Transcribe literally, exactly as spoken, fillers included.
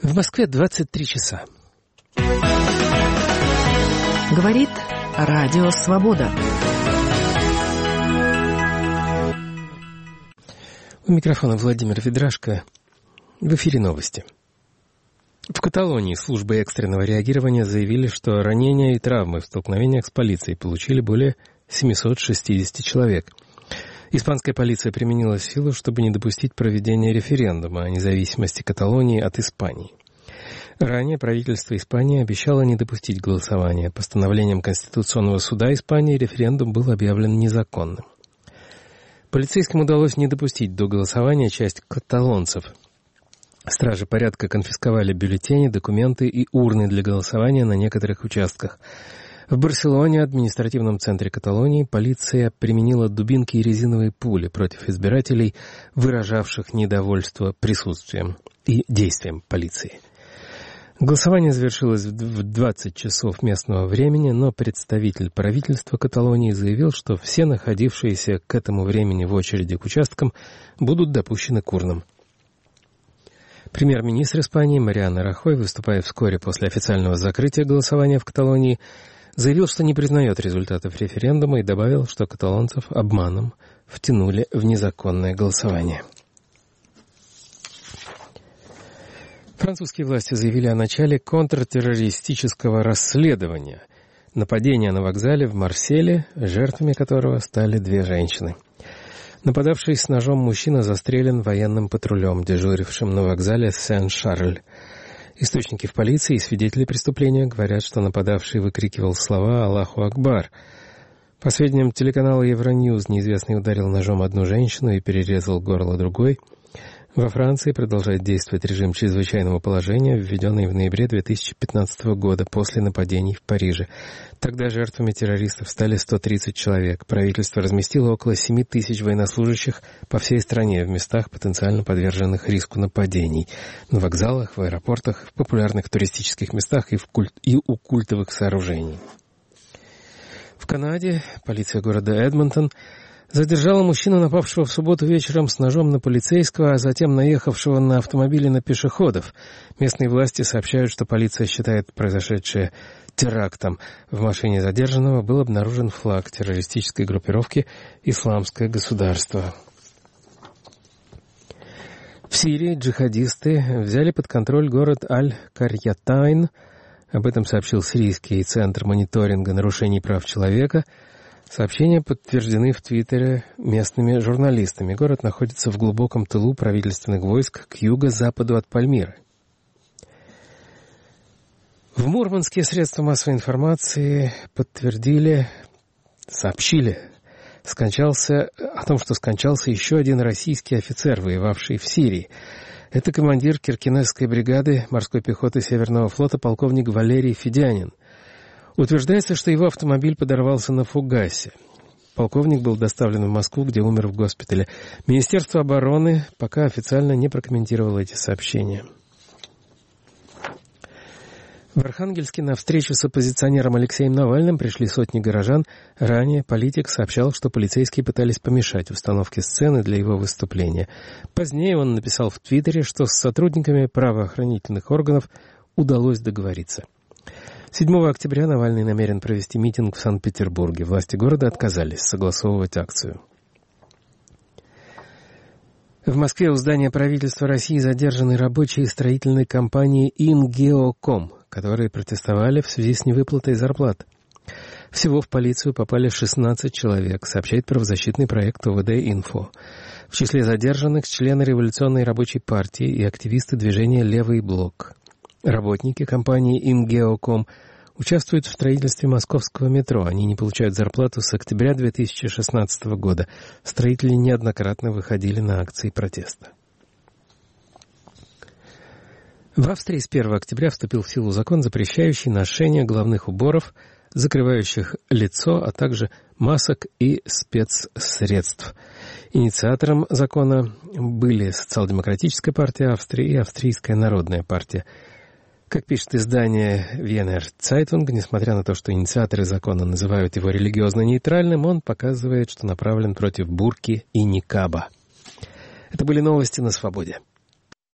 В Москве двадцать три часа. Говорит Радио Свобода. У микрофона Владимир Ведрашко. В эфире новости. В Каталонии службы экстренного реагирования заявили, что ранения и травмы в столкновениях с полицией получили более семьсот шестьдесят человек. Испанская полиция применила силу, чтобы не допустить проведения референдума о независимости Каталонии от Испании. Ранее правительство Испании обещало не допустить голосования. Постановлением Конституционного суда Испании референдум был объявлен незаконным. Полицейским удалось не допустить до голосования часть каталонцев. Стражи порядка конфисковали бюллетени, документы и урны для голосования на некоторых участках. В Барселоне, административном центре Каталонии, полиция применила дубинки и резиновые пули против избирателей, выражавших недовольство присутствием и действием полиции. Голосование завершилось в двадцать часов местного времени, но представитель правительства Каталонии заявил, что все находившиеся к этому времени в очереди к участкам будут допущены к урнам. Премьер-министр Испании Мариано Рахой, выступая вскоре после официального закрытия голосования в Каталонии, заявил, что не признает результатов референдума и добавил, что каталонцев обманом втянули в незаконное голосование. Французские власти заявили о начале контртеррористического расследования нападения на вокзале в Марселе, жертвами которого стали две женщины. Нападавший с ножом мужчина застрелен военным патрулем, дежурившим на вокзале Сен-Шарль. Источники в полиции и свидетели преступления говорят, что нападавший выкрикивал слова «Аллаху Акбар». По сведениям телеканала Евроньюз, неизвестный ударил ножом одну женщину и перерезал горло другой. Во Франции продолжает действовать режим чрезвычайного положения, введенный в ноябре две тысячи пятнадцатого года после нападений в Париже. Тогда жертвами террористов стали сто тридцать человек. Правительство разместило около семь тысяч военнослужащих по всей стране в местах, потенциально подверженных риску нападений. На вокзалах, в аэропортах, в популярных туристических местах и, в культ... и у культовых сооружений. В Канаде полиция города Эдмонтон задержала мужчину, напавшего в субботу вечером с ножом на полицейского, а затем наехавшего на автомобиле на пешеходов. Местные власти сообщают, что полиция считает произошедшее терактом. В машине задержанного был обнаружен флаг террористической группировки «Исламское государство». В Сирии джихадисты взяли под контроль город Аль-Карьятайн. Об этом сообщил Сирийский центр мониторинга нарушений прав человека. Сообщения подтверждены в Твиттере местными журналистами. Город находится в глубоком тылу правительственных войск к юго-западу от Пальмиры. В Мурманске средства массовой информации подтвердили, сообщили, скончался, о том, что скончался еще один российский офицер, воевавший в Сирии. Это командир Киркенесской бригады морской пехоты Северного флота полковник Валерий Федянин. Утверждается, что его автомобиль подорвался на фугасе. Полковник был доставлен в Москву, где умер в госпитале. Министерство обороны пока официально не прокомментировало эти сообщения. В Архангельске на встречу с оппозиционером Алексеем Навальным пришли сотни горожан. Ранее политик сообщал, что полицейские пытались помешать установке сцены для его выступления. Позднее он написал в Твиттере, что с сотрудниками правоохранительных органов удалось договориться. седьмого октября Навальный намерен провести митинг в Санкт-Петербурге. Власти города отказались согласовывать акцию. В Москве у здания правительства России задержаны рабочие строительной компании «Ингеоком», которые протестовали в связи с невыплатой зарплат. Всего в полицию попали шестнадцать человек, сообщает правозащитный проект ОВД «Инфо». В числе задержанных члены Революционной рабочей партии и активисты движения «Левый блок». Работники компании «Ингеоком» участвуют в строительстве московского метро. Они не получают зарплату с октября две тысячи шестнадцатого года. Строители неоднократно выходили на акции протеста. В Австрии с первого октября вступил в силу закон, запрещающий ношение головных уборов, закрывающих лицо, а также масок и спецсредств. Инициатором закона были Социал-демократическая партия Австрии и Австрийская народная партия. Как пишет издание Wiener Zeitung, несмотря на то, что инициаторы закона называют его религиозно-нейтральным, он показывает, что направлен против бурки и никаба. Это были новости на Свободе.